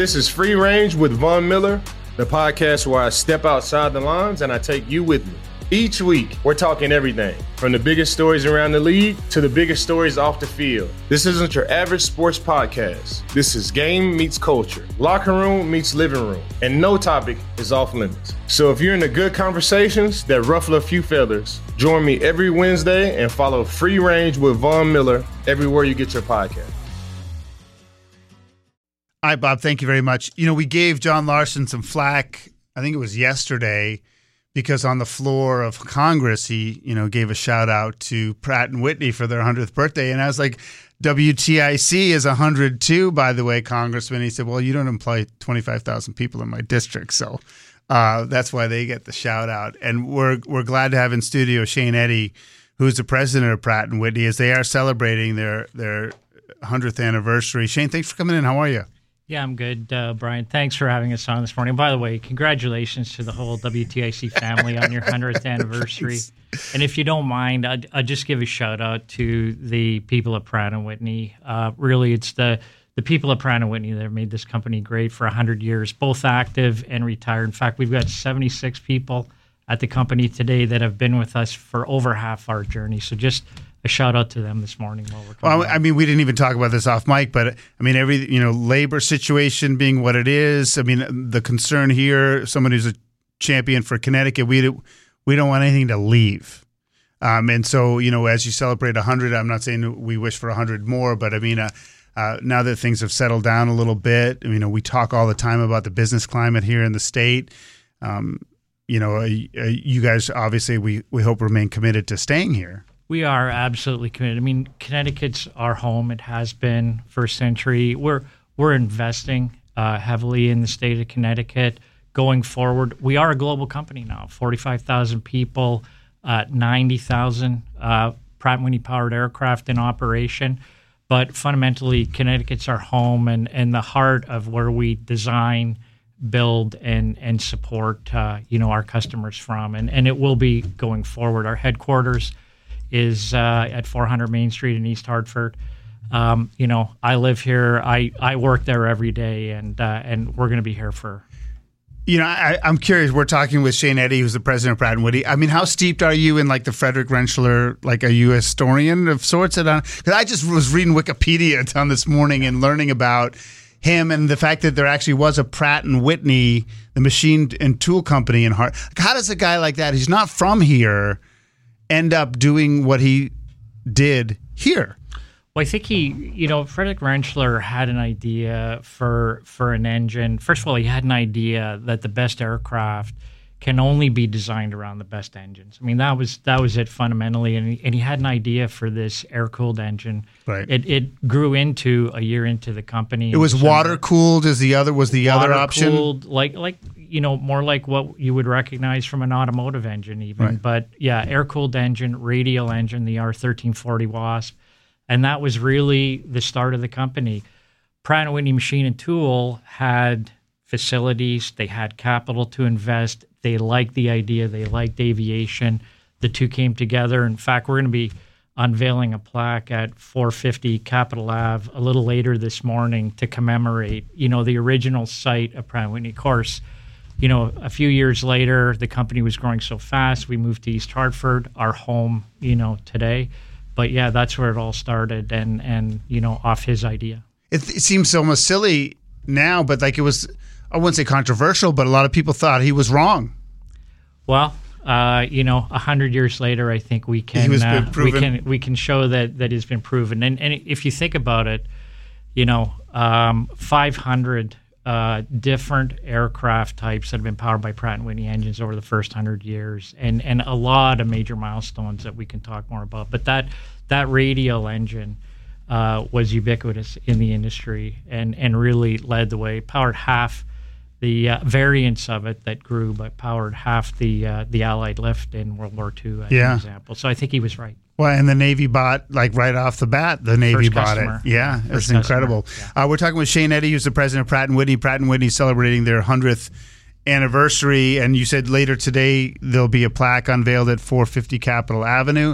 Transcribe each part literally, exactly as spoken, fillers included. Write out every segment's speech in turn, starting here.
This is Free Range with Von Miller, the podcast where I step outside the lines and I take you with me. Each week, we're talking everything from the biggest stories around the league to the biggest stories off the field. This isn't your average sports podcast. This is game meets culture, locker room meets living room, and no topic is off limits. So if you're into good conversations that ruffle a few feathers, join me every Wednesday and follow Free Range with Von Miller everywhere you get your podcast. All right, Bob, thank you very much. You know, we gave John Larson some flack, I think it was yesterday, because on the floor of Congress, he, you know, gave a shout out to Pratt and Whitney for their hundredth birthday. And I was like, W T I C is one hundred two, by the way, Congressman. He said, well, you don't employ twenty-five thousand people in my district. So uh, that's why they get the shout out. And we're we're glad to have in studio Shane Eddy, who's the president of Pratt and Whitney, as they are celebrating their, their hundredth anniversary. Shane, thanks for coming in. How are you? Yeah, I'm good, uh, Brian. Thanks for having us on this morning. By the way, congratulations to the whole W T I C family on your hundredth anniversary. And if you don't mind, I'd, I'd just give a shout out to the people at Pratt and Whitney. Uh, really, it's the the people at Pratt and Whitney that have made this company great for one hundred years, both active and retired. In fact, we've got seventy-six people at the company today that have been with us for over half our journey. So just a shout out to them this morning while we're coming. Well, I mean, we didn't even talk about this off mic, but I mean, every, you know, labor situation being what it is. I mean, the concern here, someone who's a champion for Connecticut, we we don't want anything to leave. Um, and so, you know, as you celebrate one hundred, I'm not saying we wish for one hundred more, but I mean, uh, uh, now that things have settled down a little bit, I mean, you know, we talk all the time about the business climate here in the state. Um, you know, uh, you guys obviously, we, we hope remain committed to staying here. We are absolutely committed. I mean, Connecticut's our home. It has been for a century. We're we're investing uh, heavily in the state of Connecticut going forward. We are a global company now. forty-five thousand people, uh, ninety thousand uh, Pratt and Whitney powered aircraft in operation. But fundamentally, Connecticut's our home and, and the heart of where we design, build, and and support uh, you know our customers from. And and it will be going forward. Our headquarters is uh, at four hundred Main Street in East Hartford. Um, you know, I live here. I, I work there every day, and uh, and we're going to be here for. You know, I, I'm curious. We're talking with Shane Eddy, who's the president of Pratt and Whitney. I mean, how steeped are you in like the Frederick Rentschler, like a U S historian of sorts? Because I just was reading Wikipedia on this morning and learning about him and the fact that there actually was a Pratt and Whitney, the machine and tool company in Hart. How does a guy like that, who's not from here, end up doing what he did here? Well, I think he, you know, Frederick Rentschler had an idea for for an engine. First of all, he had an idea that the best aircraft can only be designed around the best engines. I mean, that was that was it fundamentally, and he, and he had an idea for this air-cooled engine. Right. It it grew into a year into the company. It was water-cooled as the other was the other option. Water-cooled, like like you know, more like what you would recognize from an automotive engine, even. Right. But yeah, air-cooled engine, radial engine, the R thirteen forty WASP, and that was really the start of the company. Pratt and Whitney Machine and Tool had facilities, they had capital to invest. They liked the idea. They liked aviation. The two came together. In fact, we're going to be unveiling a plaque at four fifty Capitol Avenue a little later this morning to commemorate, you know, the original site of Pratt and Whitney. Of course, you know, a few years later, the company was growing so fast, we moved to East Hartford, our home, you know, today. But yeah, that's where it all started, and and you know, off his idea. It, it seems almost silly now, but like it was, I wouldn't say controversial, but a lot of people thought he was wrong. Well, uh, you know, a hundred years later, I think we can uh, we can we can show that that has been proven. And and if you think about it, you know, um, five hundred uh, different aircraft types that have been powered by Pratt and Whitney engines over the first hundred years, and and a lot of major milestones that we can talk more about. But that that radial engine uh, was ubiquitous in the industry and and really led the way. Powered half the uh, variants of it that grew, but powered half the uh, the Allied lift in World War Two, as yeah. an example. So I think he was right. Well, and the Navy bought, like right off the bat, the Navy First bought customer. it. Yeah, First it's incredible. Yeah. Uh, we're talking with Shane Eddy, who's the president of Pratt and Whitney. Pratt and Whitney celebrating their hundredth anniversary, and you said later today there'll be a plaque unveiled at four fifty Capitol Avenue.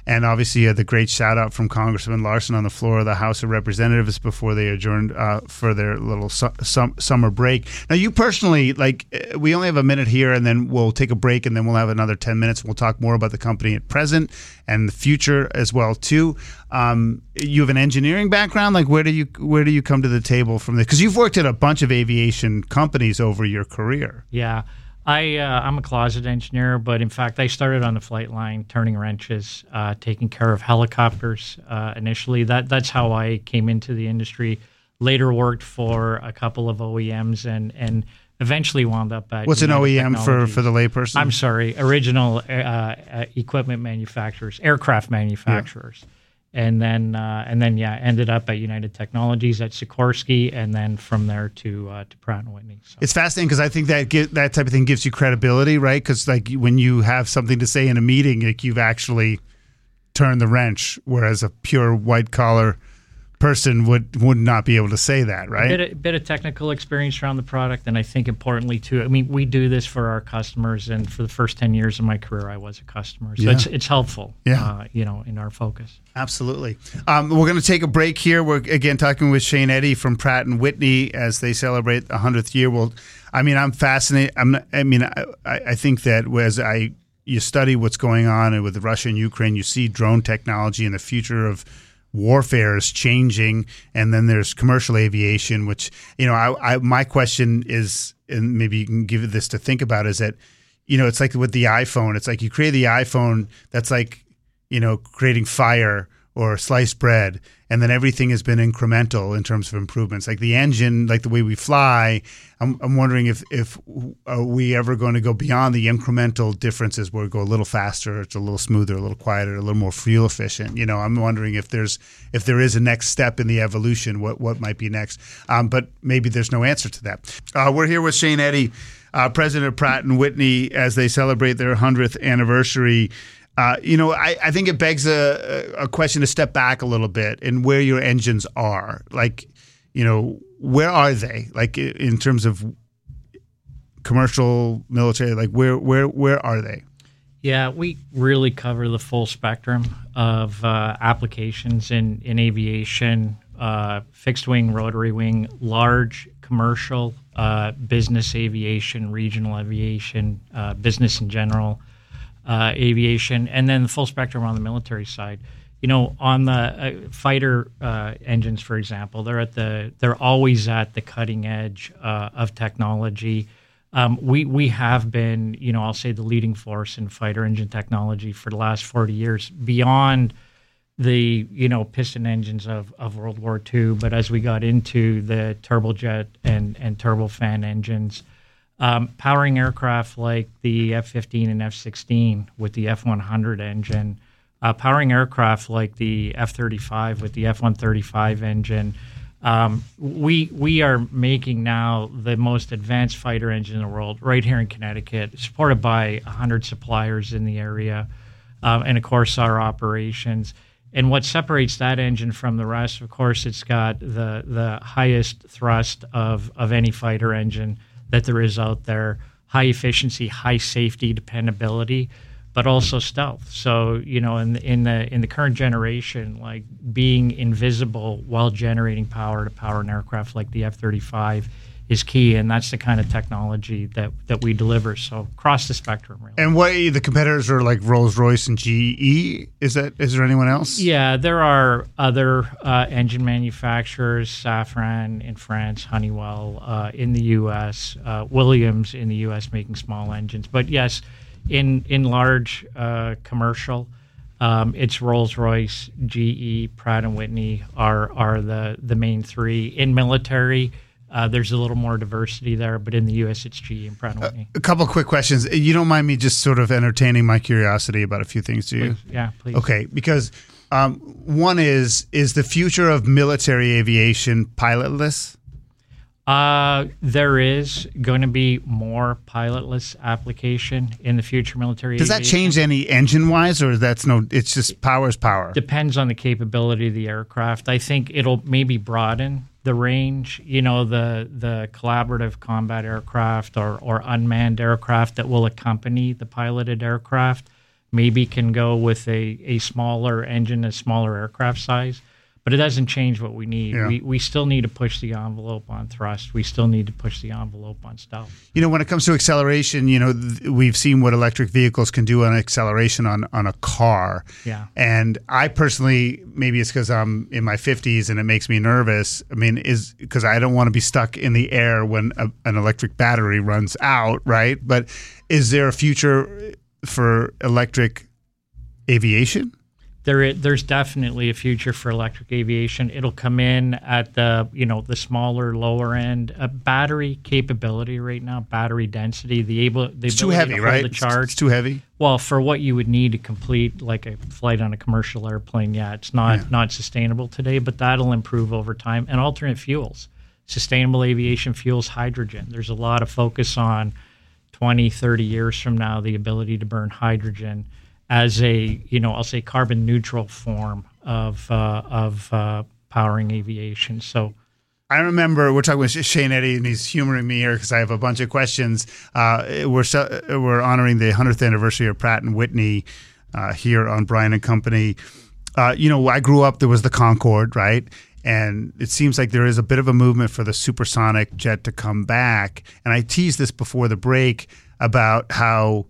And obviously, you had the great shout out from Congressman Larson on the floor of the House of Representatives before they adjourned uh, for their little su- sum- summer break. Now, you personally, like, we only have a minute here, and then we'll take a break, and then we'll have another ten minutes. We'll talk more about the company at present and the future as well too. Um, you have an engineering background. Like, where do you where do you come to the table from this? Because you've worked at a bunch of aviation companies over your career. Yeah. I, uh, I'm a closet engineer, but in fact, I started on the flight line, turning wrenches, uh, taking care of helicopters uh, initially. That That's how I came into the industry. Later worked for a couple of O E Ms and, and eventually wound up at What's United an O E M for, Technologies. for the layperson? I'm sorry, original uh, uh, equipment manufacturers, aircraft manufacturers. Yeah. And then, uh, and then, yeah, ended up at United Technologies at Sikorsky, and then from there to uh, to Pratt and Whitney. So. It's fascinating because I think that give, that type of thing gives you credibility, right? Because like when you have something to say in a meeting, like you've actually turned the wrench, whereas a pure white collar person would would not be able to say that, right? A bit, of, bit of technical experience around the product, and I think importantly too. I mean, we do this for our customers, and for the first ten years of my career, I was a customer, so yeah. it's it's helpful. Yeah. Uh, you know, in our focus. Absolutely. Um, we're going to take a break here. We're again talking with Shane Eddy from Pratt and Whitney as they celebrate the hundredth year. Well, I mean, I'm fascinated. I'm. Not, I mean, I, I think that as I you study what's going on with Russia and Ukraine, you see drone technology and the future of warfare is changing, and then there's commercial aviation, which, you know, I, I my question is, and maybe you can give this to think about, is that, you know, it's like with the iPhone. It's like you create the iPhone that's like, you know, creating fire or sliced bread, and then everything has been incremental in terms of improvements. Like the engine, like the way we fly, I'm, I'm wondering if if are we ever going to go beyond the incremental differences where we go a little faster, it's a little smoother, a little quieter, a little more fuel efficient. You know, I'm wondering if there's if there is a next step in the evolution, what what might be next. Um, but maybe there's no answer to that. Uh, we're here with Shane Eddy, uh, president of Pratt and Whitney, as they celebrate their hundredth anniversary. Uh, you know, I, I think it begs a, a question to step back a little bit and where your engines are. Like, you know, where are they? Like in terms of commercial, military, like where where where are they? Yeah, we really cover the full spectrum of uh, applications in, in aviation, uh, fixed wing, rotary wing, large commercial, uh, business aviation, regional aviation, uh, business in general. Uh, aviation, and then the full spectrum on the military side. You know, on the uh, fighter uh, engines, for example, they're at the they're always at the cutting edge uh, of technology. Um, we we have been, you know, I'll say the leading force in fighter engine technology for the last forty years, beyond the, you know, piston engines of, of World War Two. But as we got into the turbojet and and turbofan engines. Um, powering aircraft like the F fifteen and F sixteen with the F one hundred engine, uh, powering aircraft like the F thirty-five with the F one thirty-five engine. Um, we we are making now the most advanced fighter engine in the world right here in Connecticut, supported by one hundred suppliers in the area, um, and of course our operations. And what separates that engine from the rest, of course, it's got the the highest thrust of of any fighter engine that there is out there, high efficiency, high safety, dependability, but also stealth. So, you know, in the, in the in the current generation, like being invisible while generating power to power an aircraft like the F thirty-five is key, and that's the kind of technology that, that we deliver. So across the spectrum, really. And what the competitors are like Rolls-Royce and G E? Is that is there anyone else? Yeah, there are other uh, engine manufacturers, Safran in France, Honeywell uh, in the U S, uh, Williams in the U S making small engines. But yes, in in large uh, commercial, um, it's Rolls-Royce, G E, Pratt and Whitney are are the the main three. In military, Uh, there's a little more diversity there, but in the U S, it's G E and Pratt and Whitney. Uh, a couple quick questions. You don't mind me just sort of entertaining my curiosity about a few things, do you? Please. Yeah, please. Okay, because um, one is, is the future of military aviation pilotless? Uh, there is going to be more pilotless application in the future military Does aviation. that change any engine-wise, or that's no, it's just power's power? Depends on the capability of the aircraft. I think it'll maybe broaden the range, you know, the the collaborative combat aircraft or, or unmanned aircraft that will accompany the piloted aircraft maybe can go with a, a smaller engine, a smaller aircraft size, but it doesn't change what we need. Yeah. We we still need to push the envelope on thrust. We still need to push the envelope on stealth. You know, when it comes to acceleration, you know, th- we've seen what electric vehicles can do on acceleration on, on a car. Yeah. And I personally, maybe it's because I'm in my fifties and it makes me nervous. I mean, is because I don't want to be stuck in the air when a, an electric battery runs out, right? But is there a future for electric aviation? There, is, there's definitely a future for electric aviation. It'll come in at the, you know, the smaller, lower end. Uh, battery capability right now, battery density, the able, the It's too ability heavy, to hold right? the It's, charge. it's too heavy. Well, for what you would need to complete like a flight on a commercial airplane, yeah, it's not Yeah. not sustainable today, but that'll improve over time. And alternate fuels, sustainable aviation fuels, hydrogen. There's a lot of focus on twenty, thirty years from now, the ability to burn hydrogen as a, you know, I'll say carbon neutral form of uh, of uh, powering aviation. So I remember we're talking with Shane Eddy, and he's humoring me here because I have a bunch of questions. Uh, we're so, we're honoring the hundredth anniversary of Pratt and Whitney uh, here on Bryan and Company. Uh, you know, I grew up, there was the Concorde, right? And it seems like there is a bit of a movement for the supersonic jet to come back. And I teased this before the break about how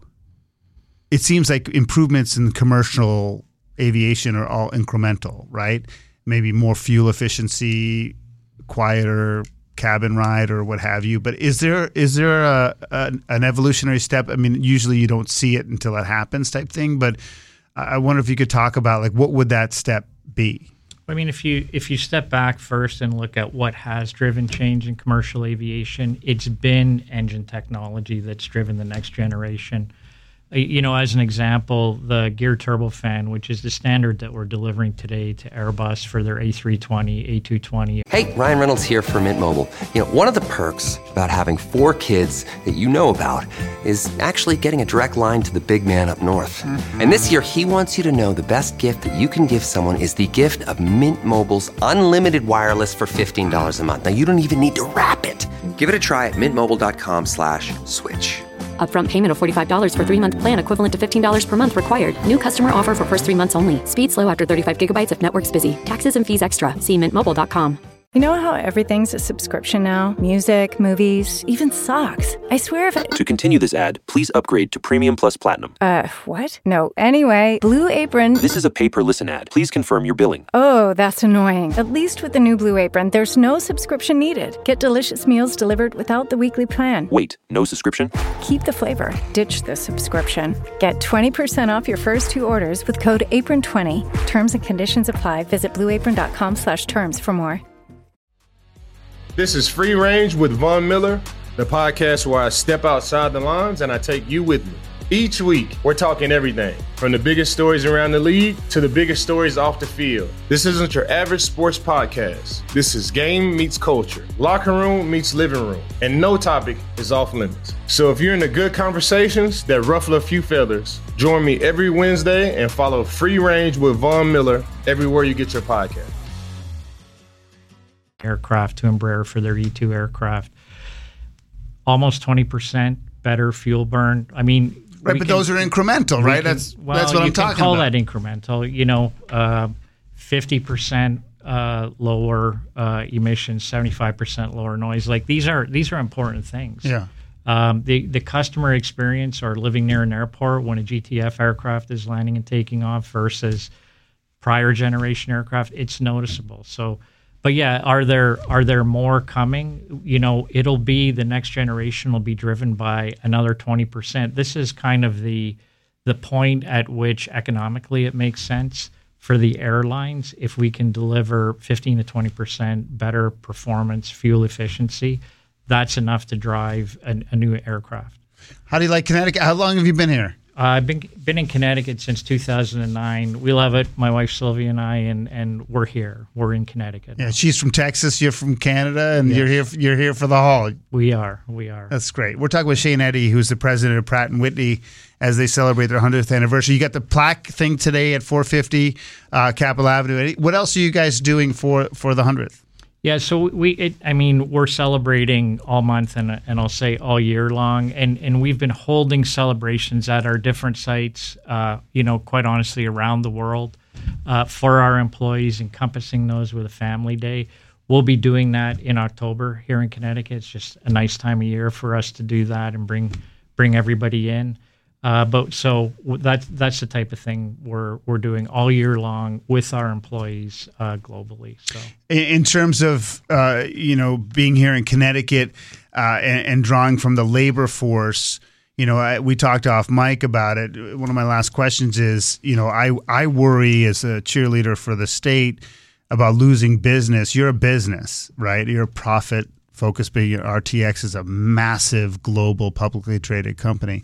it seems like improvements in commercial aviation are all incremental, right? Maybe more fuel efficiency, quieter cabin ride, or what have you. But is there is there a, a an evolutionary step? I mean, usually you don't see it until it happens, type thing. But I wonder if you could talk about like what would that step be? I mean, if you if you step back first and look at what has driven change in commercial aviation, it's been engine technology that's driven the next generation. You know, as an example, the geared turbofan, which is the standard that we're delivering today to Airbus for their A three twenty, A two twenty. Hey, Ryan Reynolds here from Mint Mobile. You know, one of the perks about having four kids that you know about is actually getting a direct line to the big man up north. Mm-hmm. And this year, he wants you to know the best gift that you can give someone is the gift of Mint Mobile's unlimited wireless for fifteen dollars a month. Now, you don't even need to wrap it. Give it a try at mintmobile.com slash switch. Upfront payment of forty-five dollars for three-month plan equivalent to fifteen dollars per month required. New customer offer for first three months only. Speed slow after thirty-five gigabytes if network's busy. Taxes and fees extra. See mint mobile dot com. You know how everything's a subscription now? Music, movies, even socks. I swear if I... To continue this ad, please upgrade to Premium Plus Platinum. Uh, what? No. Anyway, Blue Apron... This is a pay-per-listen ad. Please confirm your billing. Oh, that's annoying. At least with the new Blue Apron, there's no subscription needed. Get delicious meals delivered without the weekly plan. Wait, no subscription? Keep the flavor. Ditch the subscription. Get twenty percent off your first two orders with code apron twenty. Terms and conditions apply. Visit blueapron.com slash terms for more. This is Free Range with Von Miller, the podcast where I step outside the lines and I take you with me. Each week, we're talking everything from the biggest stories around the league to the biggest stories off the field. This isn't your average sports podcast. This is game meets culture, locker room meets living room, and no topic is off limits. So if you're into good conversations that ruffle a few feathers, join me every Wednesday and follow Free Range with Von Miller everywhere you get your podcast. Aircraft to Embraer for their E two aircraft. Almost twenty percent better fuel burn. I mean, right, but can, those are incremental, right? Can, that's well, that's what I'm you talking can call about. that incremental. You know, uh, fifty percent uh, lower uh, emissions, seventy-five percent lower noise. Like these are these are important things. Yeah. Um, the the customer experience or living near an airport when a G T F aircraft is landing and taking off versus prior generation aircraft, it's noticeable. So. But yeah, are there are there more coming? You know, it'll be the next generation will be driven by another twenty percent. This is kind of the the point at which economically it makes sense for the airlines if we can deliver fifteen to twenty percent better performance, fuel efficiency. That's enough to drive a, a new aircraft. How do you like Connecticut? How long have you been here? Uh, I've been been in Connecticut since two thousand nine. We love it, my wife Sylvia and I, and, and we're here. We're in Connecticut. Yeah, she's from Texas. You're from Canada, and yes. you're here. You're here for the haul. We are. We are. That's great. We're talking with Shane Eddy, who's the president of Pratt and Whitney, as they celebrate their hundredth anniversary. You got the plaque thing today at four fifty uh, Capitol Avenue. What else are you guys doing for for the hundredth? Yeah, so we, it, I mean, we're celebrating all month and and I'll say all year long, and and we've been holding celebrations at our different sites, uh, you know, quite honestly, around the world, uh, for our employees, encompassing those with a family day. We'll be doing that in October here in Connecticut. It's just a nice time of year for us to do that and bring bring everybody in. Uh, but so that's that's the type of thing we're we're doing all year long with our employees uh, globally. So, in, in terms of uh, you know being here in Connecticut uh, and, and drawing from the labor force, you know, I, we talked off mic about it. One of my last questions is, you know, I I worry as a cheerleader for the state about losing business. You're a business, right? You're a profit focused, but R T X is a massive global publicly traded company.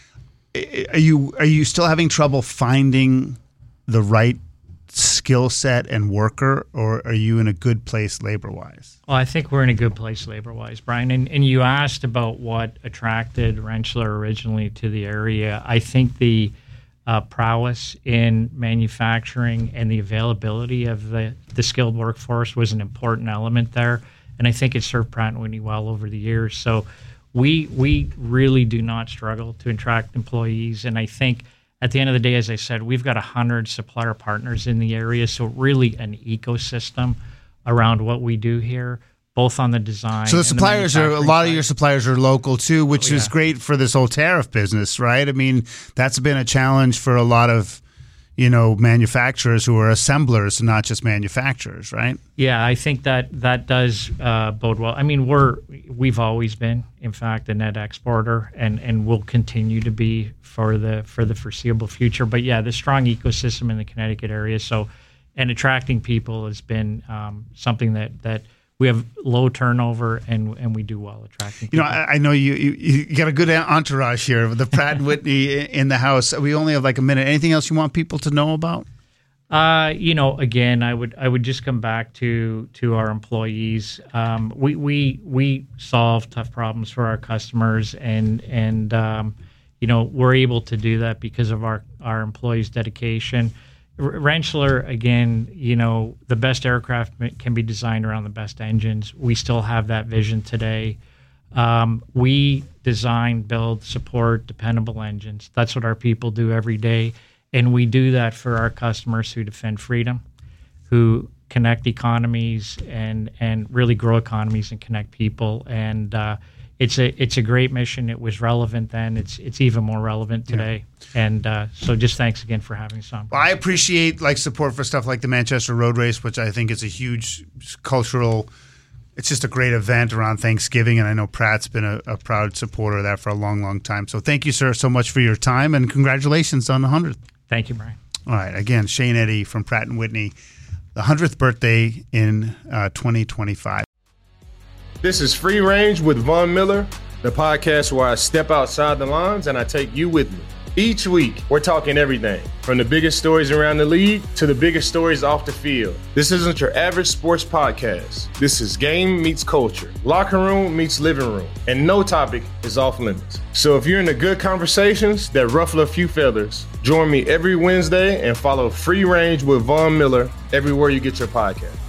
Are you are you still having trouble finding the right skill set and worker, or are you in a good place labor-wise? Well, I think we're in a good place labor-wise, Brian. And, and you asked about what attracted Rentschler originally to the area. I think the uh, prowess in manufacturing and the availability of the, the skilled workforce was an important element there. And I think it served Pratt and Whitney well over the years. So We we really do not struggle to attract employees, and I think at the end of the day, as I said, we've got a hundred supplier partners in the area, so really an ecosystem around what we do here, both on the design. So the suppliers the are a lot of your suppliers are local too, which oh, yeah. is great for this whole tariff business, right? I mean, that's been a challenge for a lot of you know manufacturers who are assemblers, not just manufacturers, right? Yeah, I think that that does uh, bode well. I mean, we're we've always been, in fact, a net exporter, and, and will continue to be for the for the foreseeable future. But yeah, the strong ecosystem in the Connecticut area, so and attracting people has been um, something that, that we have low turnover, and and we do well attracting people. You know, I, I know you, you you got a good entourage here with the Pratt and Whitney in the house. We only have like a minute. Anything else you want people to know about? Uh, you know, again, I would I would just come back to to our employees. Um, we we we solve tough problems for our customers, and and um, you know we're able to do that because of our our employees' dedication. Rentschler, again, you know, the best aircraft can be designed around the best engines. We still have that vision today. Um, we design, build, support dependable engines. That's what our people do every day. And we do that for our customers who defend freedom, who connect economies and, and really grow economies and connect people. And uh, it's a it's a great mission. It was relevant then. It's it's even more relevant today. Yeah. And uh, so just thanks again for having us on. Well, I appreciate like support for stuff like the Manchester Road Race, which I think is a huge cultural. It's just a great event around Thanksgiving, and I know Pratt's been a, a proud supporter of that for a long, long time. So thank you, sir, so much for your time, and congratulations on the hundredth. Thank you, Brian. All right. Again, Shane Eddy from Pratt and Whitney, the hundredth birthday in uh, twenty twenty-five. This is Free Range with Von Miller, the podcast where I step outside the lines and I take you with me. Each week, we're talking everything from the biggest stories around the league to the biggest stories off the field. This isn't your average sports podcast. This is game meets culture, locker room meets living room, and no topic is off limits. So if you're into good conversations that ruffle a few feathers, join me every Wednesday and follow Free Range with Von Miller everywhere you get your podcast.